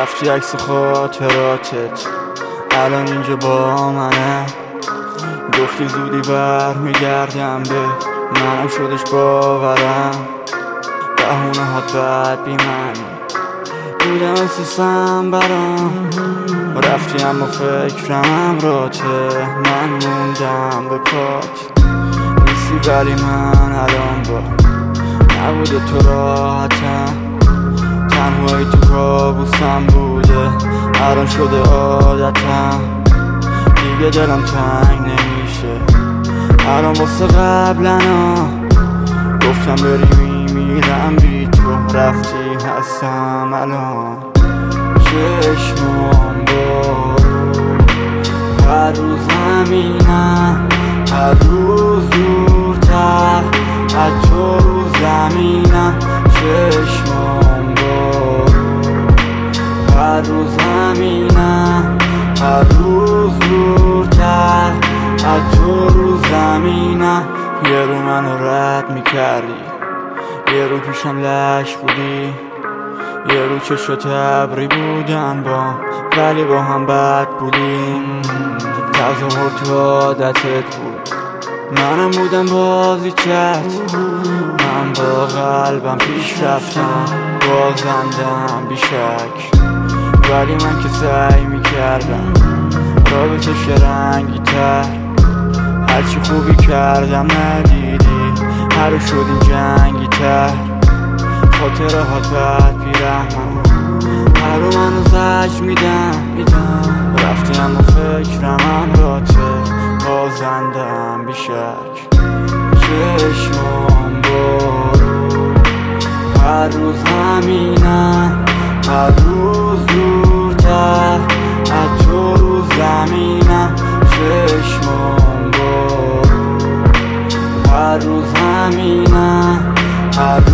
رفتی عکس خاطراتت الان اینجا با منه. گفتی زودی برمیگردم به منم شدش باورم. بهونه هات بد بی معنی بودم احساسم برام. رفتی اما فکرم امراته. من موندم به پات نیستی ولی من الان با نبوده تو راحتم. تنهایی تو کابوسم بوده الان شده عادتم. دیگه دلم تنگ نمیشه الان واسه قبلنا. گفتم بری میمیرم بی تو رفتی هستم الان. چشمام بارو هر روز همینم. هر روز دورتر از تو رو زمینم. چشمام بارو هر روز همینم. هر روز دورتر از تو رو زمینم. یه رو منو رد میکردی یه رو پیشم لش بودی. یه رو چشات ابری بودن با ولی با هم بد بودیم. تظاهر تو عادتت بود منم بودم بازی چت. من با قلبم پیش رفتم بازندم بیشک. ولی من که سعی میکردم رابطش رنگی تر. هرچی خوبی کردم ندیدی هر شدیم جنگی تر. خاطره هات بد بیرحمم هر رو منو زج میدم. رفتی اما فکرم امراته بازندم بیشک. چشمام بارو هر روز همینم. هر روز دورتر از تو رو زمینم. چشمام بارو هر روز همینم. هر